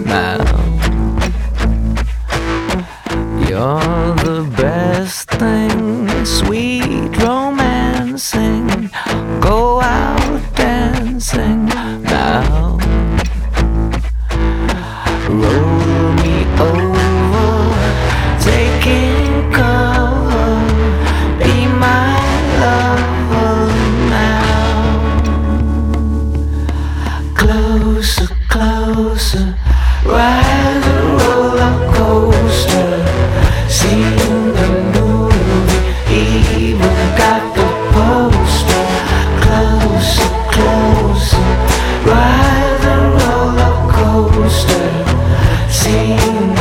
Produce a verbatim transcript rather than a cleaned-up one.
now. You're the best thing, sweet romancing. Go out dancing now. Roll me over, taking cover. Be my lover now. Closer, closer, ride the roller coaster. Seen the movie, even got the poster. Closer, closer, ride the roller coaster. Seen